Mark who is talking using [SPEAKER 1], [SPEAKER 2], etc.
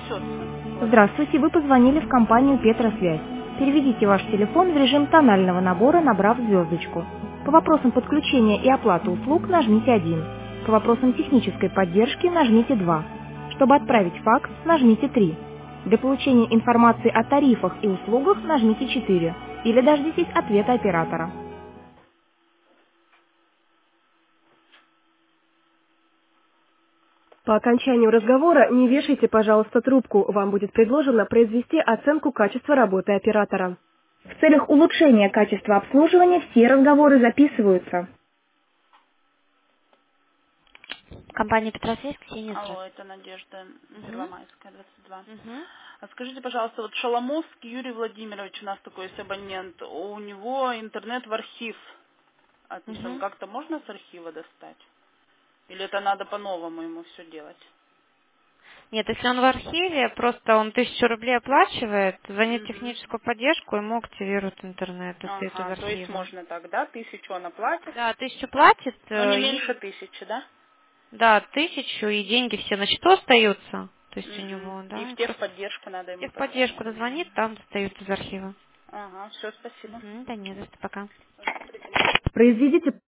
[SPEAKER 1] несется?
[SPEAKER 2] Здравствуйте, вы позвонили в компанию Петросвязь. Переведите ваш телефон в режим тонального набора, набрав звездочку. По вопросам подключения и оплаты услуг нажмите 1. По вопросам технической поддержки нажмите 2. Чтобы отправить факс, нажмите 3. Для получения информации о тарифах и услугах нажмите 4. Или дождитесь ответа оператора. По окончанию разговора не вешайте, пожалуйста, трубку. Вам будет предложено произвести оценку качества работы оператора. В целях улучшения качества обслуживания все разговоры записываются. Компания Петросвязь, Ксения,
[SPEAKER 1] Алло,
[SPEAKER 2] здравствуйте.
[SPEAKER 1] это Надежда
[SPEAKER 2] Угу.
[SPEAKER 1] Первомайская, 22.
[SPEAKER 2] Угу.
[SPEAKER 1] А скажите, пожалуйста, вот Шаломовский Юрий Владимирович, у нас такой есть абонент, у него интернет в архив отнесен.
[SPEAKER 2] Угу.
[SPEAKER 1] Как-то можно с архива достать? Или это надо по-новому ему все делать?
[SPEAKER 2] Нет, если он в архиве, просто он 1000 рублей оплачивает, звонит в
[SPEAKER 1] Угу.
[SPEAKER 2] техническую поддержку, ему активируют интернет, если это из
[SPEAKER 1] Ага, то есть
[SPEAKER 2] архива.
[SPEAKER 1] можно тогда, 1000 он оплатит,
[SPEAKER 2] Да, 1000 платит,
[SPEAKER 1] но не меньше
[SPEAKER 2] и
[SPEAKER 1] 1000, да?
[SPEAKER 2] да, 1000, и деньги все на счету остаются, то есть у
[SPEAKER 1] Угу.
[SPEAKER 2] него,
[SPEAKER 1] И
[SPEAKER 2] да,
[SPEAKER 1] в
[SPEAKER 2] и просто
[SPEAKER 1] техподдержку надо
[SPEAKER 2] в
[SPEAKER 1] ему
[SPEAKER 2] техподдержку
[SPEAKER 1] позвонить.
[SPEAKER 2] дозвонит, там достают из архива.
[SPEAKER 1] Ага, все, спасибо.
[SPEAKER 2] Угу, да не за что, пока.
[SPEAKER 1] Предупредите.
[SPEAKER 2] Произведите